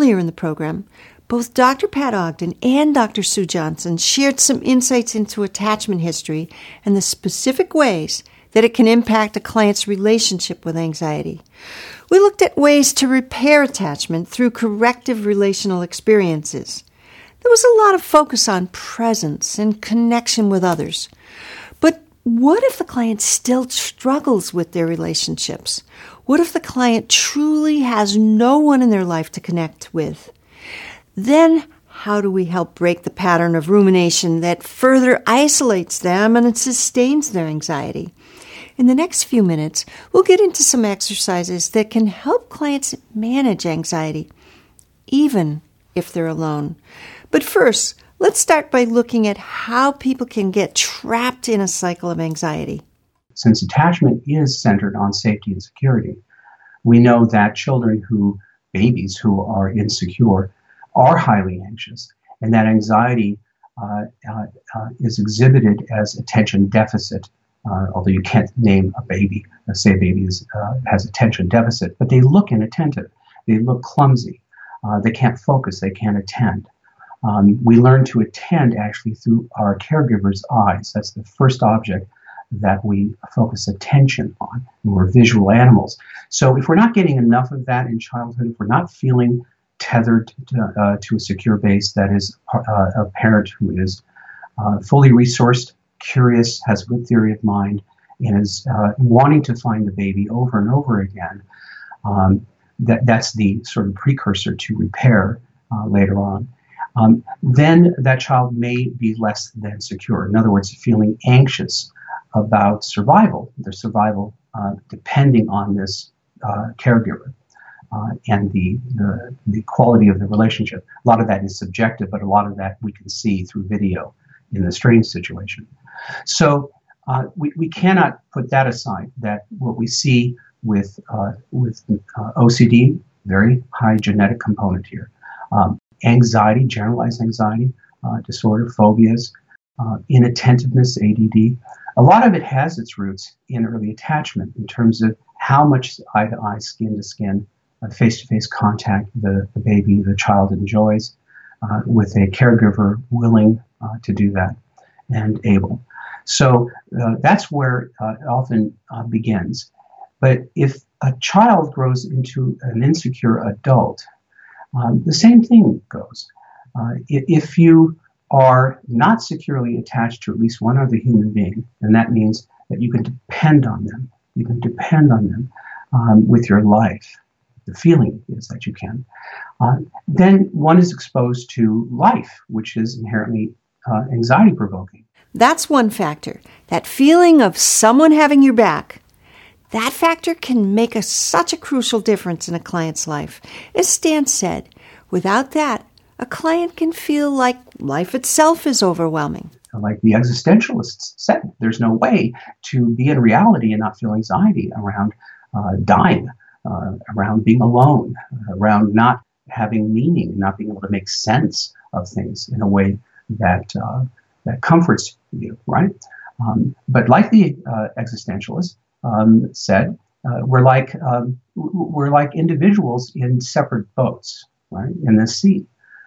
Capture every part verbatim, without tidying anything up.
Earlier in the program, both Doctor Pat Ogden and Doctor Sue Johnson shared some insights into attachment history and the specific ways that it can impact a client's relationship with anxiety. We looked at ways to repair attachment through corrective relational experiences. There was a lot of focus on presence and connection with others. But what if the client still struggles with their relationships? What if the client truly has no one in their life to connect with? Then how do we help break the pattern of rumination that further isolates them and it sustains their anxiety? In the next few minutes, we'll get into some exercises that can help clients manage anxiety, even if they're alone. But first, let's start by looking at how people can get trapped in a cycle of anxiety. Since attachment is centered on safety and security, we know that children who, babies who are insecure, are highly anxious, and that anxiety uh, uh, uh, is exhibited as attention deficit, uh, although you can't name a baby, let's say a baby is, uh, has attention deficit, but they look inattentive, they look clumsy, uh, they can't focus, they can't attend. Um, we learn to attend actually through our caregiver's eyes. That's the first object that we focus attention on. And we're visual animals. So if we're not getting enough of that in childhood, if we're not feeling tethered to, uh, to a secure base that is uh, a parent who is uh, fully resourced, curious, has a good theory of mind, and is uh, wanting to find the baby over and over again, um, that, that's the sort of precursor to repair uh, later on. Um, then that child may be less than secure. In other words, feeling anxious about survival, their survival uh, depending on this uh, caregiver. Uh, and the, the the quality of the relationship. A lot of that is subjective, but a lot of that we can see through video in the strange situation. So uh, we, we cannot put that aside, that what we see with, uh, with uh, O C D, very high genetic component here. Um, anxiety, generalized anxiety uh, disorder, phobias, uh, inattentiveness, A D D. A lot of it has its roots in early attachment in terms of how much eye-to-eye, skin-to-skin, Uh, face-to-face contact the, the baby, the child enjoys, uh, with a caregiver willing uh, to do that and able. So uh, that's where uh, it often uh, begins. But if a child grows into an insecure adult, um, the same thing goes. Uh, if you are not securely attached to at least one other human being, then that means that you can depend on them. You can depend on them um, with your life. The feeling is that you can, uh, then one is exposed to life, which is inherently uh, anxiety-provoking. That's one factor, that feeling of someone having your back. That factor can make a, such a crucial difference in a client's life. As Stan said, without that, a client can feel like life itself is overwhelming. Like the existentialists said, there's no way to be in reality and not feel anxiety around uh, dying. Uh, around being alone, around not having meaning, not being able to make sense of things in a way that uh, that comforts you, right? Um, but like the uh, existentialists um, said, uh, we're like um, we're like individuals in separate boats, right, in the sea.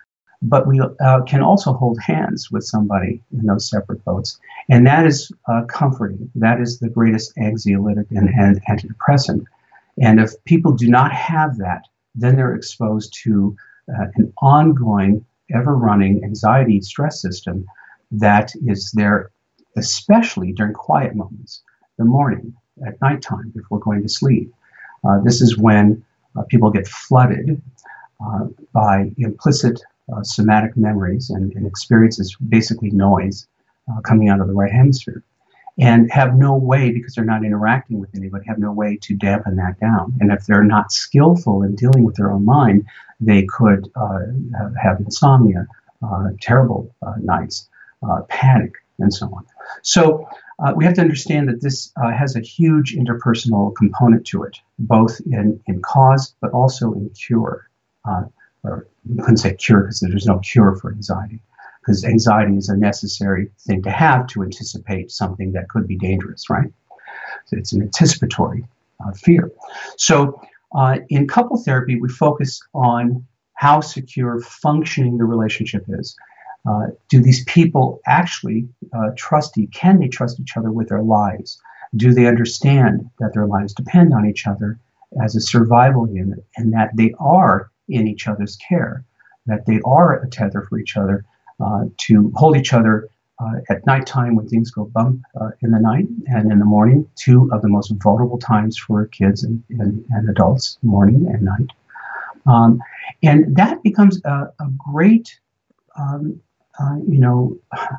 But we uh, can also hold hands with somebody in those separate boats, and that is uh, comforting. That is the greatest anxiolytic and, and antidepressant. And if people do not have that, then they're exposed to uh, an ongoing, ever-running anxiety stress system that is there, especially during quiet moments, the morning, at nighttime, before going to sleep. Uh, this is when uh, people get flooded uh, by implicit uh, somatic memories and, and experiences, basically noise, uh, coming out of the right hemisphere. And have no way, because they're not interacting with anybody, have no way to dampen that down. And if they're not skillful in dealing with their own mind, they could uh, have, have insomnia, uh, terrible uh, nights, uh, panic, and so on. So uh, we have to understand that this uh, has a huge interpersonal component to it, both in, in cause, but also in cure. Uh, or you couldn't say cure because there's no cure for anxiety. Because anxiety is a necessary thing to have to anticipate something that could be dangerous, right? So it's an anticipatory uh, fear. So uh, in couple therapy, we focus on how secure functioning the relationship is. Uh, do these people actually uh, trust each, can they trust each other with their lives? Do they understand that their lives depend on each other as a survival unit, and that they are in each other's care, that they are a tether for each other, uh, to hold each other uh, at nighttime when things go bump uh, in the night and in the morning, two of the most vulnerable times for kids and, and, and adults, morning and night. Um, and that becomes a, a great, um, uh, you know,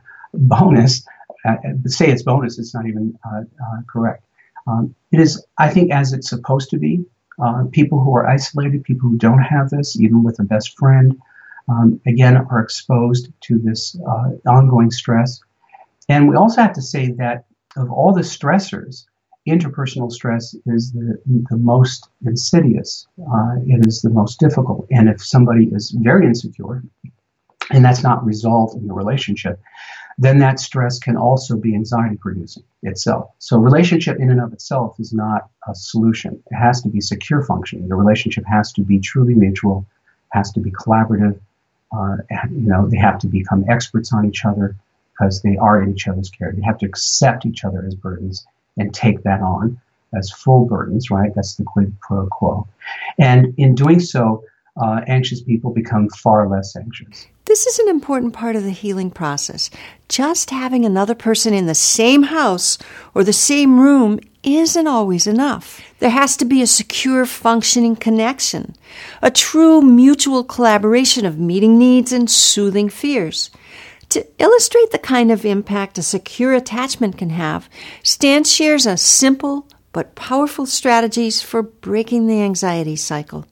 bonus. Uh, say it's bonus, it's not even uh, uh, correct. Um, it is, I think, as it's supposed to be. Uh, people who are isolated, people who don't have this, even with a best friend, um, again, are exposed to this uh, ongoing stress. And we also have to say that of all the stressors, interpersonal stress is the, the most insidious. Uh, it is the most difficult. And if somebody is very insecure, and that's not resolved in the relationship, then that stress can also be anxiety producing itself. So relationship in and of itself is not a solution. It has to be secure functioning. The relationship has to be truly mutual, has to be collaborative. Uh, and, you know, they have to become experts on each other because they are in each other's care. They have to accept each other as burdens and take that on as full burdens, right? That's the quid pro quo. And in doing so, uh, anxious people become far less anxious. This is an important part of the healing process. Just having another person in the same house or the same room isn't always enough. There has to be a secure, functioning connection, a true mutual collaboration of meeting needs and soothing fears. To illustrate the kind of impact a secure attachment can have, Stan shares a simple but powerful strategies for breaking the anxiety cycle.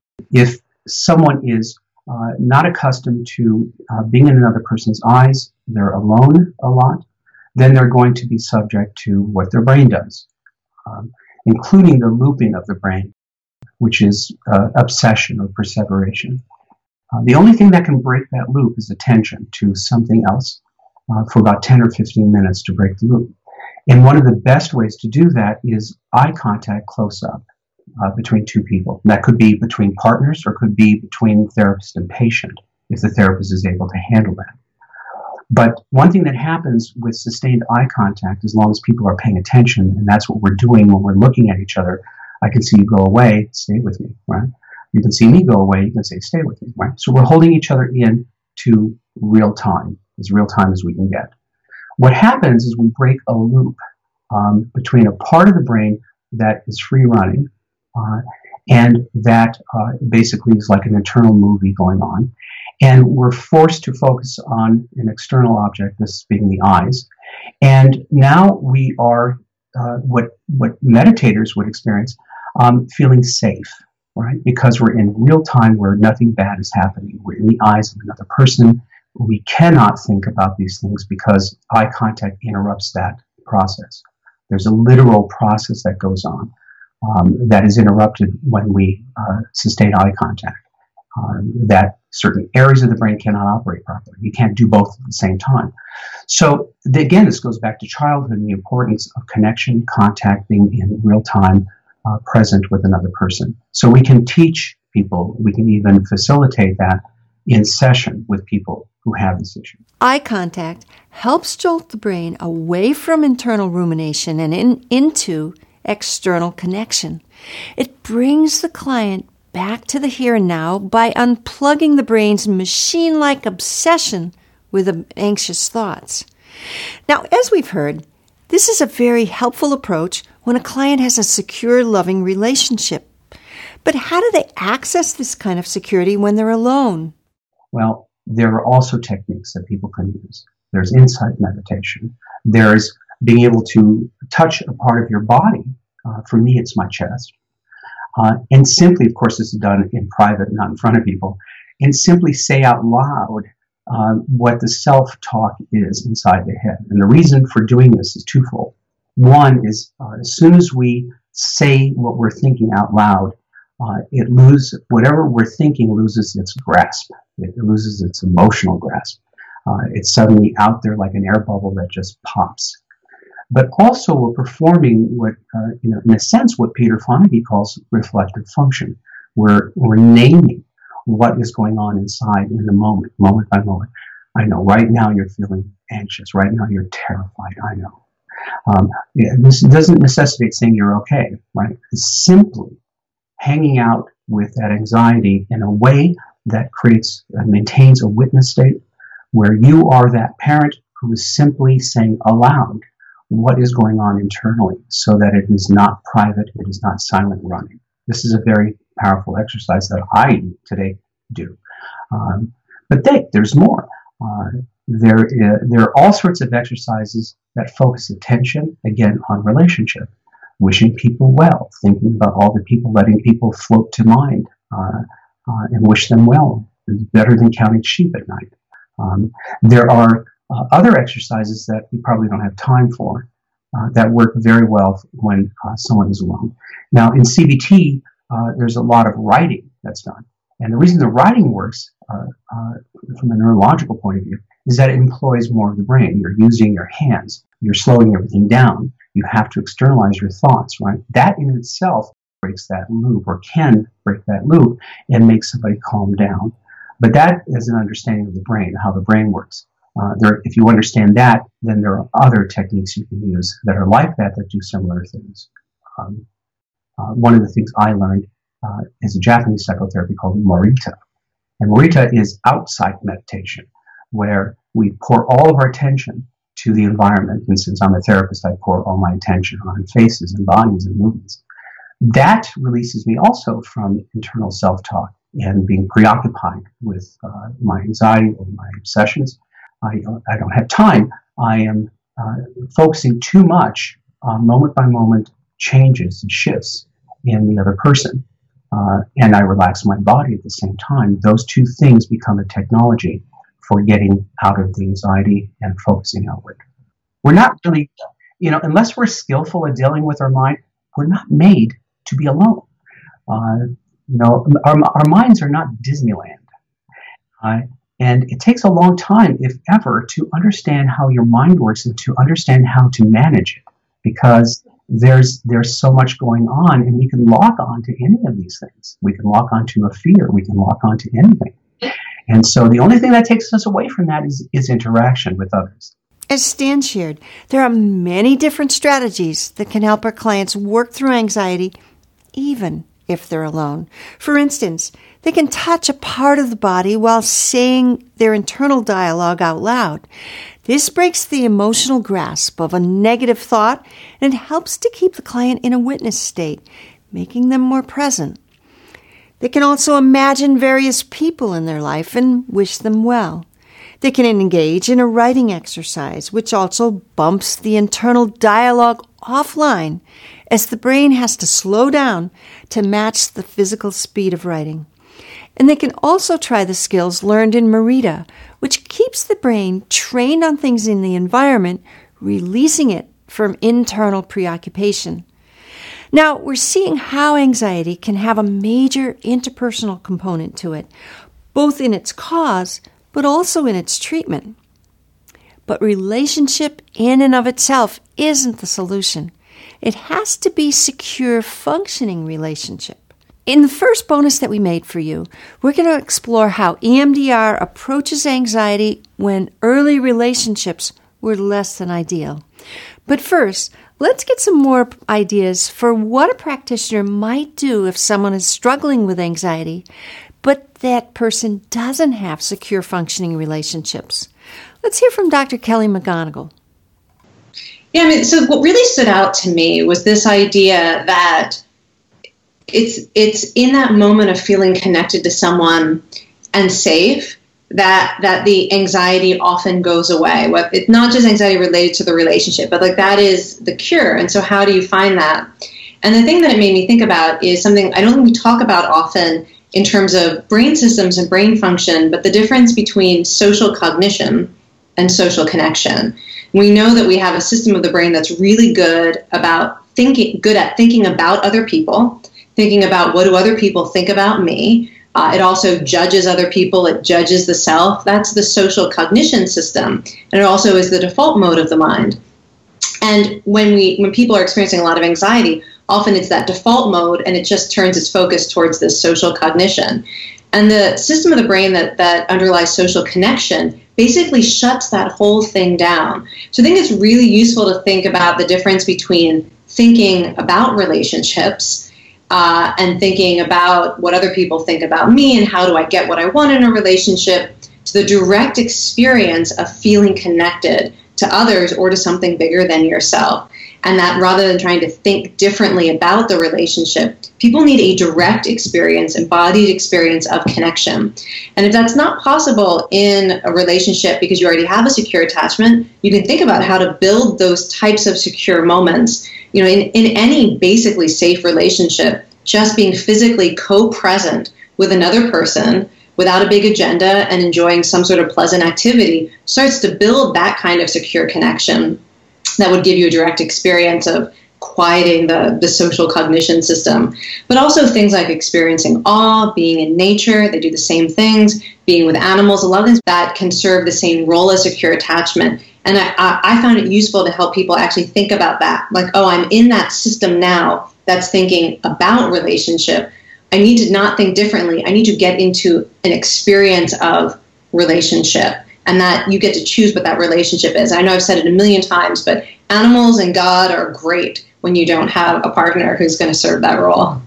If someone is Uh, not accustomed to uh, being in another person's eyes, they're alone a lot, then they're going to be subject to what their brain does, um, including the looping of the brain, which is uh, obsession or perseveration. Uh, the only thing that can break that loop is attention to something else uh, for about ten or fifteen minutes to break the loop. And one of the best ways to do that is eye contact close up. Uh, between two people. That could be between partners or could be between therapist and patient if the therapist is able to handle that. But one thing that happens with sustained eye contact, as long as people are paying attention, and that's what we're doing when we're looking at each other, I can see you go away, stay with me, right? You can see me go away, you can say, stay with me, right? So we're holding each other in to real time, as real time as we can get. What happens is we break a loop um, between a part of the brain that is free running, Uh, and that uh, basically is like an internal movie going on. And we're forced to focus on an external object, this being the eyes. And now we are uh, what what meditators would experience, um, feeling safe, right? Because we're in real time where nothing bad is happening. We're in the eyes of another person. We cannot think about these things because eye contact interrupts that process. There's a literal process that goes on. Um, that is interrupted when we uh, sustain eye contact, um, that certain areas of the brain cannot operate properly. You can't do both at the same time. So the, again, this goes back to childhood and the importance of connection, contact, being in real time, uh, present with another person. So we can teach people, we can even facilitate that in session with people who have this issue. Eye contact helps jolt the brain away from internal rumination and in, into external connection. It brings the client back to the here and now by unplugging the brain's machine-like obsession with anxious thoughts. Now, as we've heard, this is a very helpful approach when a client has a secure, loving relationship. But how do they access this kind of security when they're alone? Well, there are also techniques that people can use. There's insight meditation. There's being able to touch a part of your body. Uh, for me, it's my chest. Uh, and simply, of course, this is done in private, not in front of people, and simply say out loud uh, what the self-talk is inside the head. And the reason for doing this is twofold. One is uh, as soon as we say what we're thinking out loud, uh, it loses, whatever we're thinking loses its grasp. It loses its emotional grasp. Uh, it's suddenly out there like an air bubble that just pops. But also we're performing what, uh, you know, in a sense, what Peter Fonagy calls reflective function. We're, we're naming what is going on inside in the moment, moment by moment. I know right now you're feeling anxious. Right now you're terrified. I know. Um, yeah, this doesn't necessitate saying you're okay, right? It's simply hanging out with that anxiety in a way that creates and maintains a witness state where you are that parent who is simply saying aloud what is going on internally so that it is not private, it is not silent running. This is a very powerful exercise that I today do. Um, but they, there's more. Uh, there, uh, there are all sorts of exercises that focus attention, again, on relationship. Wishing people well, thinking about all the people, letting people float to mind uh, uh, and wish them well. It's better than counting sheep at night. Um, there are uh, other exercises that we probably don't have time for uh, that work very well when uh, someone is alone. Now, in C B T, uh, there's a lot of writing that's done. And the reason the writing works uh, uh, from a neurological point of view is that it employs more of the brain. You're using your hands. You're slowing everything down. You have to externalize your thoughts, right? That in itself breaks that loop or can break that loop and make somebody calm down. But that is an understanding of the brain, how the brain works. Uh, there, if you understand that, then there are other techniques you can use that are like that, that do similar things. Um, uh, one of the things I learned uh, is a Japanese psychotherapy called Morita. And Morita is outside meditation, where we pour all of our attention to the environment. And since I'm a therapist, I pour all my attention on faces and bodies and movements. That releases me also from internal self-talk and being preoccupied with uh, my anxiety or my obsessions. I, I don't have time. I am uh, focusing too much on moment by moment changes and shifts in the other person. Uh, and I relax my body at the same time. Those two things become a technology for getting out of the anxiety and focusing outward. We're not really, you know, unless we're skillful at dealing with our mind, we're not made to be alone. Uh, you know, our, our minds are not Disneyland. Uh, and it takes a long time, if ever, to understand how your mind works and to understand how to manage it, because there's there's so much going on, and we can lock onto any of these things. We can lock onto a fear. We can lock onto anything. And so the only thing that takes us away from that is, is interaction with others. As Stan shared, there are many different strategies that can help our clients work through anxiety, even if they're alone. For instance, they can touch a part of the body while saying their internal dialogue out loud. This breaks the emotional grasp of a negative thought and it helps to keep the client in a witness state, making them more present. They can also imagine various people in their life and wish them well. They can engage in a writing exercise, which also bumps the internal dialogue offline, as the brain has to slow down to match the physical speed of writing. And they can also try the skills learned in Morita, which keeps the brain trained on things in the environment, releasing it from internal preoccupation. Now, we're seeing how anxiety can have a major interpersonal component to it, both in its cause, but also in its treatment. But relationship in and of itself isn't the solution. It has to be secure, functioning relationship. In the first bonus that we made for you, we're going to explore how E M D R approaches anxiety when early relationships were less than ideal. But first, let's get some more ideas for what a practitioner might do if someone is struggling with anxiety, but that person doesn't have secure functioning relationships. Let's hear from Doctor Kelly McGonigal. Yeah, I mean, so what really stood out to me was this idea that it's it's in that moment of feeling connected to someone and safe that that the anxiety often goes away. What it's not just anxiety related to the relationship, but like that is the cure. And so how do you find that? And the thing that it made me think about is something I don't think we talk about often in terms of brain systems and brain function, but the difference between social cognition and social connection. We know that we have a system of the brain that's really good about thinking, good at thinking about other people, thinking about what do other people think about me. Uh, it also judges other people. It judges the self. That's the social cognition system. And it also is the default mode of the mind. And when we, when people are experiencing a lot of anxiety, often it's that default mode and it just turns its focus towards this social cognition. And the system of the brain that, that underlies social connection basically shuts that whole thing down. So I think it's really useful to think about the difference between thinking about relationships uh, and thinking about what other people think about me and how do I get what I want in a relationship, to the direct experience of feeling connected to others or to something bigger than yourself. And that rather than trying to think differently about the relationship, people need a direct experience, embodied experience of connection. And if that's not possible in a relationship because you already have a secure attachment, you can think about how to build those types of secure moments. You know, in, in any basically safe relationship, just being physically co-present with another person without a big agenda and enjoying some sort of pleasant activity starts to build that kind of secure connection that would give you a direct experience of quieting the, the social cognition system. But also things like experiencing awe, being in nature, they do the same things, being with animals, a lot of things that can serve the same role as secure attachment. And I, I found it useful to help people actually think about that. Like, oh, I'm in that system now that's thinking about relationship. I need to not think differently. I need to get into an experience of relationship. And that you get to choose what that relationship is. I know I've said it a million times, but animals and God are great when you don't have a partner who's going to serve that role.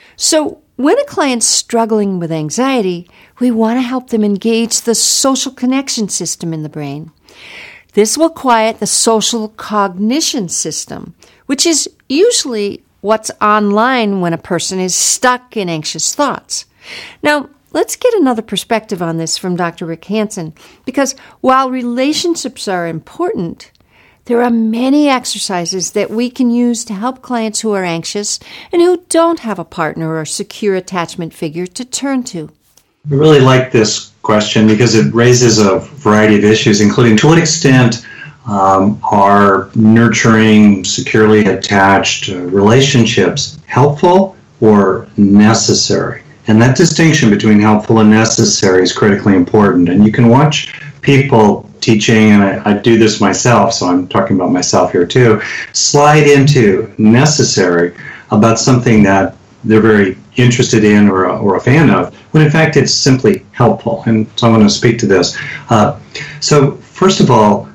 So when a client's struggling with anxiety, we want to help them engage the social connection system in the brain. This will quiet the social cognition system, which is usually what's online when a person is stuck in anxious thoughts. Now, let's get another perspective on this from Doctor Rick Hanson, because while relationships are important, there are many exercises that we can use to help clients who are anxious and who don't have a partner or secure attachment figure to turn to. I really like this question because it raises a variety of issues, including to what extent um, are nurturing, securely attached uh, relationships helpful or necessary? And that distinction between helpful and necessary is critically important. And you can watch people teaching, and I, I do this myself, so I'm talking about myself here too, slide into necessary about something that they're very interested in or a, or a fan of, when in fact it's simply helpful. And so I want to speak to this. Uh, so first of all,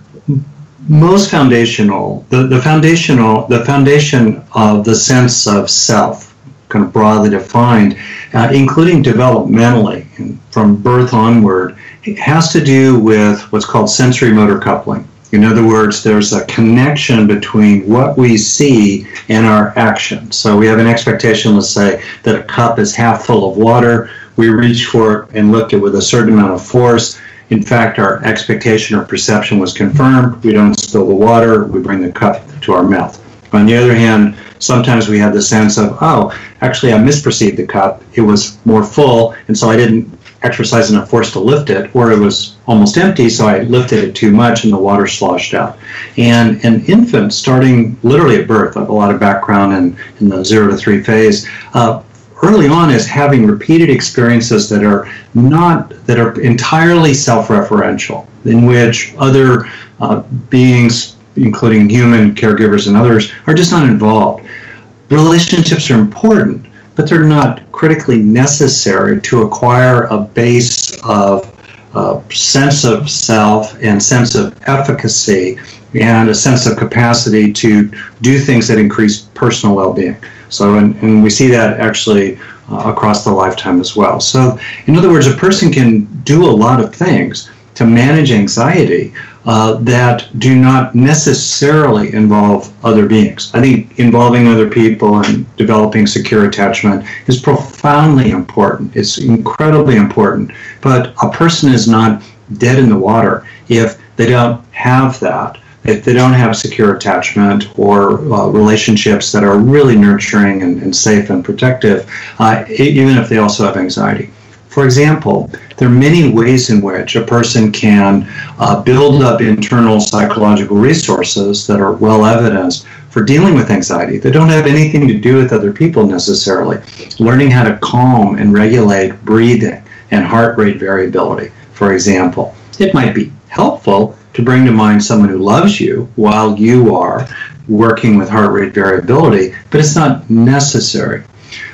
most foundational, the, the foundational, the foundation of the sense of self, kind of broadly defined, uh, including developmentally, and from birth onward, it has to do with what's called sensory motor coupling. In other words, there's a connection between what we see and our action. So we have an expectation, let's say, that a cup is half full of water. We reach for it and lift it with a certain amount of force. In fact, our expectation or perception was confirmed. We don't spill the water. We bring the cup to our mouth. On the other hand, sometimes we have the sense of, oh, actually I misperceived the cup. It was more full, and so I didn't exercise enough force to lift it, or it was almost empty, so I lifted it too much and the water sloshed out. And an infant, starting literally at birth, I have a lot of background in, in the zero to three phase, uh, early on is having repeated experiences that are not, that are entirely self-referential, in which other uh, beings, including human caregivers and others, are just not involved. Relationships are important, but they're not critically necessary to acquire a base of uh, sense of self and sense of efficacy and a sense of capacity to do things that increase personal well-being. So, and, and we see that actually uh, across the lifetime as well. So, in other words, a person can do a lot of things to manage anxiety uh, that do not necessarily involve other beings. I think involving other people and developing secure attachment is profoundly important. It's incredibly important. But a person is not dead in the water if they don't have that, if they don't have secure attachment or uh, relationships that are really nurturing and, and safe and protective, uh, even if they also have anxiety. For example, there are many ways in which a person can uh, build up internal psychological resources that are well evidenced for dealing with anxiety. They don't have anything to do with other people necessarily. Learning how to calm and regulate breathing and heart rate variability, for example. It might be helpful to bring to mind someone who loves you while you are working with heart rate variability, but it's not necessary.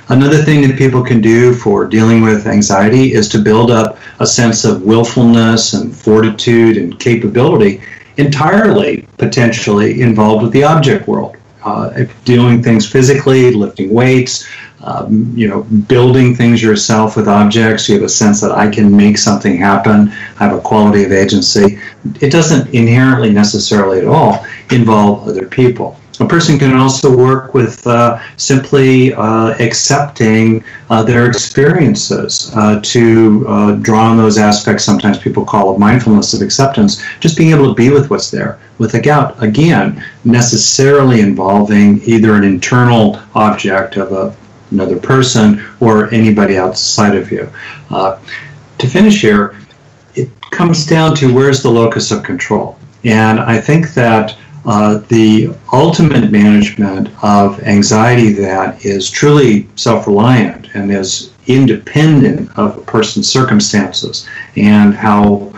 Another thing that people can do for dealing with anxiety is to build up a sense of willfulness and fortitude and capability entirely potentially involved with the object world. Uh, if doing things physically, lifting weights, um, you know, building things yourself with objects, you have a sense that I can make something happen, I have a quality of agency. It doesn't inherently necessarily at all involve other people. A person can also work with uh, simply uh, accepting uh, their experiences uh, to uh, draw on those aspects sometimes people call it mindfulness of acceptance, just being able to be with what's there without, again, necessarily involving either an internal object of a, another person or anybody outside of you. Uh, to finish here, it comes down to where's the locus of control. And I think that Uh, the ultimate management of anxiety that is truly self-reliant and is independent of a person's circumstances and how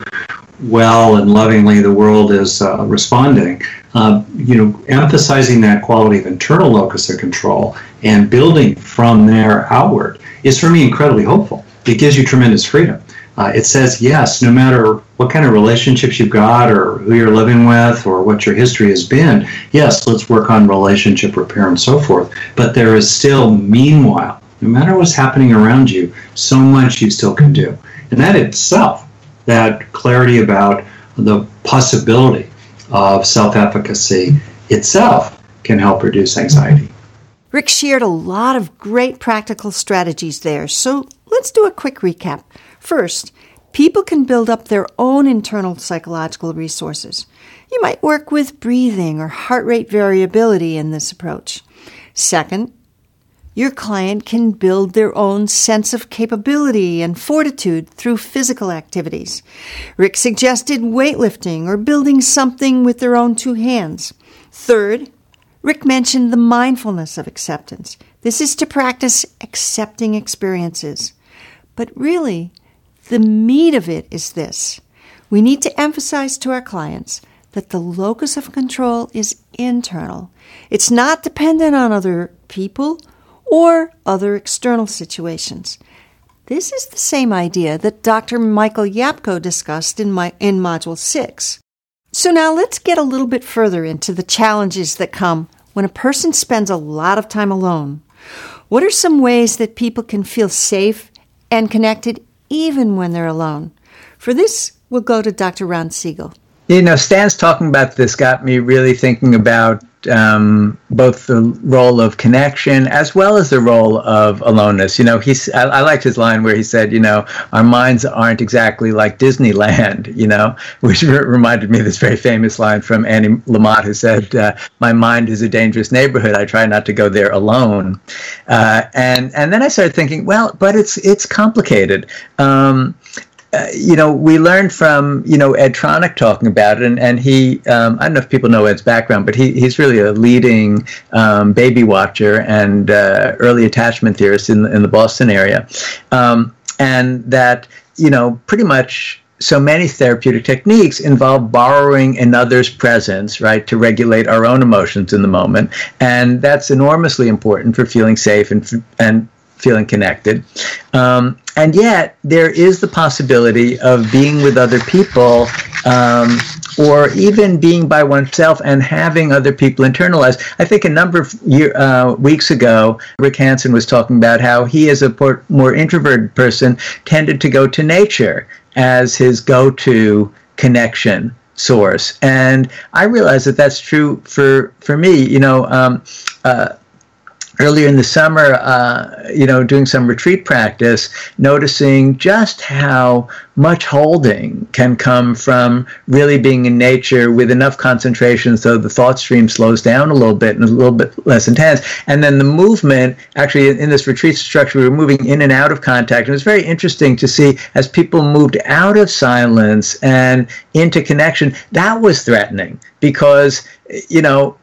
well and lovingly the world is uh, responding, uh, you know, emphasizing that quality of internal locus of control and building from there outward is for me incredibly hopeful. It gives you tremendous freedom. Uh, it says, yes, no matter what kind of relationships you've got or who you're living with or what your history has been, yes, let's work on relationship repair and so forth. But there is still, meanwhile, no matter what's happening around you, so much you still can do. And that itself, that clarity about the possibility of self-efficacy itself can help reduce anxiety. Rick shared a lot of great practical strategies there, so let's do a quick recap. First, people can build up their own internal psychological resources. You might work with breathing or heart rate variability in this approach. Second, your client can build their own sense of capability and fortitude through physical activities. Rick suggested weightlifting or building something with their own two hands. Third, Rick mentioned the mindfulness of acceptance. This is to practice accepting experiences. But really, the meat of it is this. We need to emphasize to our clients that the locus of control is internal. It's not dependent on other people or other external situations. This is the same idea that Doctor Michael Yapko discussed in, my, in Module six. So now let's get a little bit further into the challenges that come when a person spends a lot of time alone. What are some ways that people can feel safe and connected even when they're alone? For this, we'll go to Doctor Ron Siegel. You know, Stan's talking about this got me really thinking about um, both the role of connection as well as the role of aloneness. You know, he's, I, I liked his line where he said, you know, our minds aren't exactly like Disneyland, you know, which re- reminded me of this very famous line from Annie Lamott, who said, uh, my mind is a dangerous neighborhood. I try not to go there alone. Uh, and, and then I started thinking, well, but it's, it's complicated. Um, Uh, you know, we learned from, you know, Ed Tronick talking about it, and, and he, um, I don't know if people know Ed's background, but he, he's really a leading um, baby watcher and uh, early attachment theorist in, in the Boston area. Um, and that, you know, pretty much so many therapeutic techniques involve borrowing another's presence, right, to regulate our own emotions in the moment. And that's enormously important for feeling safe and and feeling connected. Um, and yet, there is the possibility of being with other people, um, or even being by oneself and having other people internalize. I think a number of year, uh, weeks ago, Rick Hansen was talking about how he, as a por- more introverted person, tended to go to nature as his go-to connection source. And I realize that that's true for, for me. You know, um, uh, earlier in the summer, uh, you know, doing some retreat practice, noticing just how much holding can come from really being in nature with enough concentration so the thought stream slows down a little bit and a little bit less intense. And then the movement, actually in this retreat structure, we were moving in and out of contact. And it was very interesting to see as people moved out of silence and into connection, that was threatening because, you know,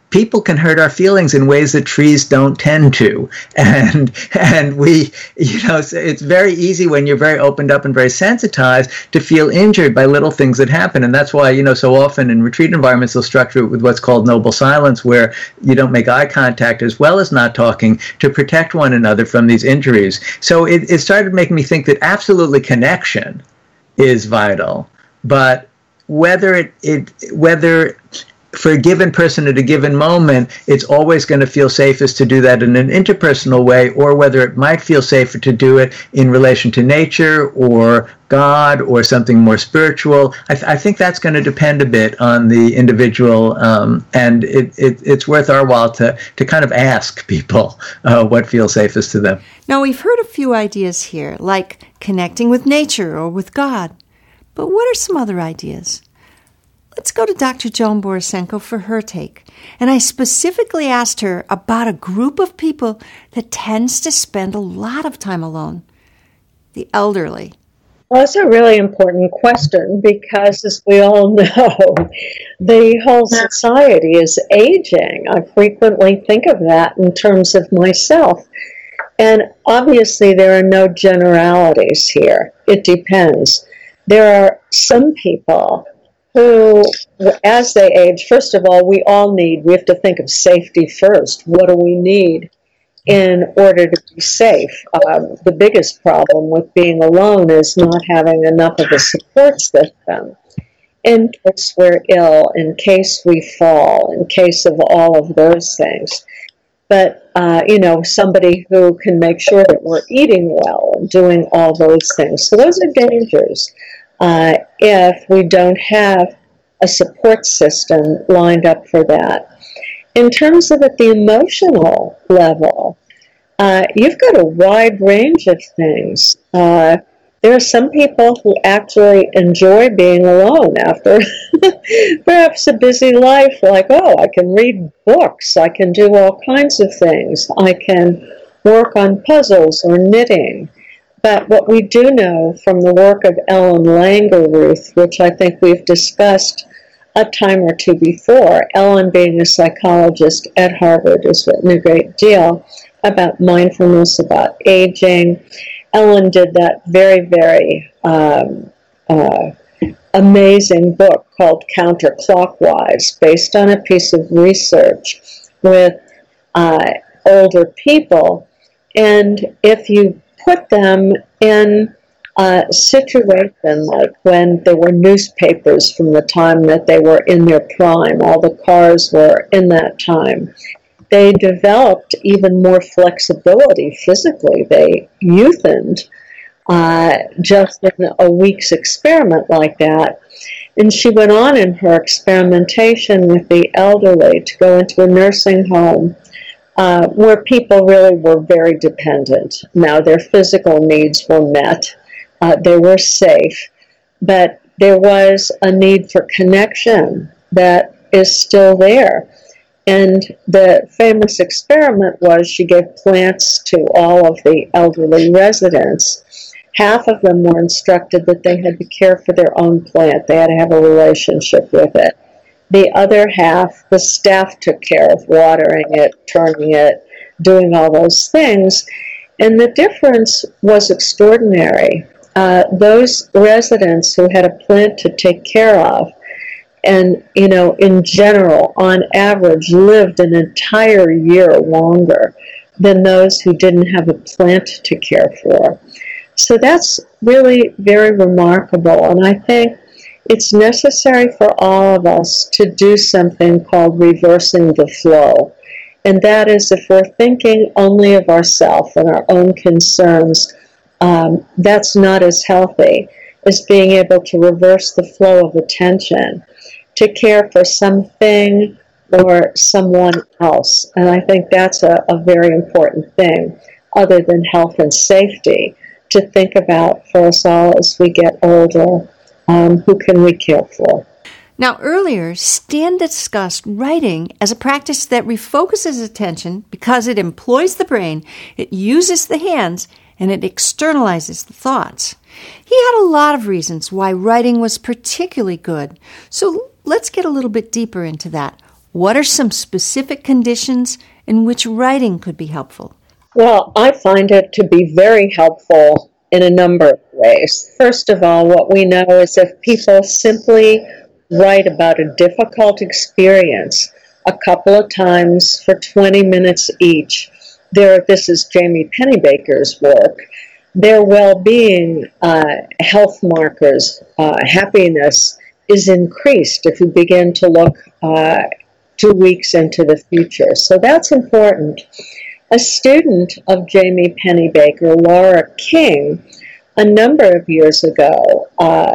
people can hurt our feelings in ways that trees don't tend to. And and we, you know, it's very easy when you're very opened up and very sensitized to feel injured by little things that happen. And that's why, you know, so often in retreat environments, they'll structure it with what's called noble silence, where you don't make eye contact as well as not talking to protect one another from these injuries. So it, it started making me think that absolutely connection is vital, but whether it, it whether for a given person at a given moment, it's always going to feel safest to do that in an interpersonal way, or whether it might feel safer to do it in relation to nature or God or something more spiritual. I, th- I think that's going to depend a bit on the individual, um, and it, it, it's worth our while to, to kind of ask people uh, what feels safest to them. Now, we've heard a few ideas here, like connecting with nature or with God. But what are some other ideas? Let's go to Doctor Joan Borysenko for her take. And I specifically asked her about a group of people that tends to spend a lot of time alone, the elderly. Well, that's a really important question because, as we all know, the whole society is aging. I frequently think of that in terms of myself. And obviously, there are no generalities here. It depends. There are some people who, as they age, first of all, we all need, we have to think of safety first. What do we need in order to be safe? Um, the biggest problem with being alone is not having enough of a support system in case we're ill, in case we fall, in case of all of those things. But, uh, you know, somebody who can make sure that we're eating well and doing all those things. So those are dangers. Uh, if we don't have a support system lined up for that. In terms of at the emotional level, uh, you've got a wide range of things. Uh, there are some people who actually enjoy being alone after perhaps a busy life, like, oh, I can read books, I can do all kinds of things, I can work on puzzles or knitting. But what we do know from the work of Ellen Langeruth, which I think we've discussed a time or two before, Ellen being a psychologist at Harvard has written a great deal about mindfulness, about aging. Ellen did that very, very um, uh, amazing book called Counterclockwise, based on a piece of research with uh, older people. And if you put them in a situation like when there were newspapers from the time that they were in their prime, all the cars were in that time, they developed even more flexibility physically. They youthened uh, just in a week's experiment like that. And she went on in her experimentation with the elderly to go into a nursing home Uh, where people really were very dependent. Now, their physical needs were met. Uh, they were safe. But there was a need for connection that is still there. And the famous experiment was she gave plants to all of the elderly residents. Half of them were instructed that they had to care for their own plant. They had to have a relationship with it. The other half, the staff took care of watering it, turning it, doing all those things. And the difference was extraordinary. Uh, those residents who had a plant to take care of and, you know, in general, on average, lived an entire year longer than those who didn't have a plant to care for. So that's really very remarkable. And I think it's necessary for all of us to do something called reversing the flow. And that is, if we're thinking only of ourselves and our own concerns, um, that's not as healthy as being able to reverse the flow of attention, to care for something or someone else. And I think that's a, a very important thing, other than health and safety, to think about for us all as we get older. Um, who can we care for? Now, earlier, Stan discussed writing as a practice that refocuses attention because it employs the brain, it uses the hands, and it externalizes the thoughts. He had a lot of reasons why writing was particularly good. So let's get a little bit deeper into that. What are some specific conditions in which writing could be helpful? Well, I find it to be very helpful in a number of ways. First of all, what we know is if people simply write about a difficult experience a couple of times for twenty minutes each, their, this is Jamie Pennebaker's work, their well-being, uh, health markers, uh, happiness is increased if you begin to look uh, two weeks into the future. So that's important. A student of Jamie Pennebaker, Laura King, a number of years ago, uh,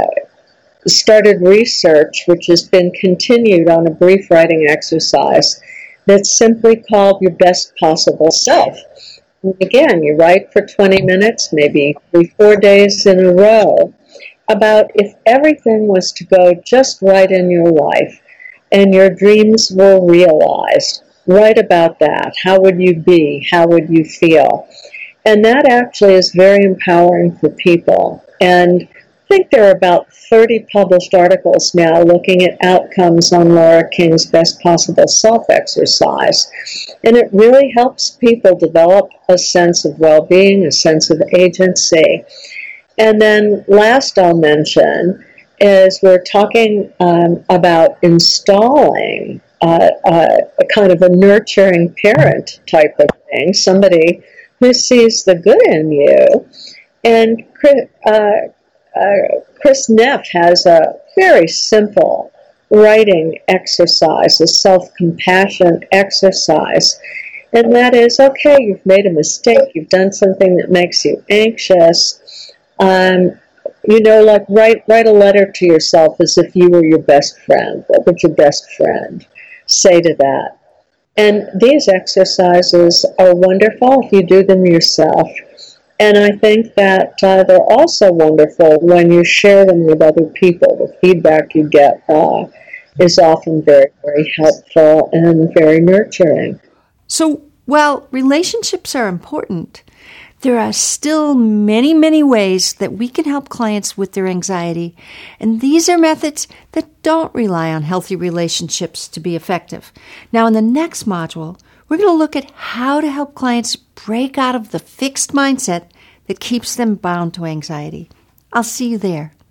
started research which has been continued on a brief writing exercise that's simply called Your Best Possible Self. And again, you write for twenty minutes, maybe three, four days in a row, about if everything was to go just right in your life and your dreams were realized. Write about that. How would you be? How would you feel? And that actually is very empowering for people. And I think there are about thirty published articles now looking at outcomes on Laura King's Best Possible Self exercise. And it really helps people develop a sense of well-being, a sense of agency. And then last I'll mention is we're talking um, about installing uh, uh, a kind of a nurturing parent type of thing, somebody who sees the good in you. And uh, uh, Chris Neff has a very simple writing exercise, a self-compassion exercise. And that is, okay, you've made a mistake, you've done something that makes you anxious. Um, you know, like write write a letter to yourself as if you were your best friend. What would your best friend say to that? And these exercises are wonderful if you do them yourself. And I think that uh, they're also wonderful when you share them with other people. The feedback you get uh, is often very, very helpful and very nurturing. So, while relationships are important, there are still many, many ways that we can help clients with their anxiety, and these are methods that don't rely on healthy relationships to be effective. Now, in the next module, we're going to look at how to help clients break out of the fixed mindset that keeps them bound to anxiety. I'll see you there.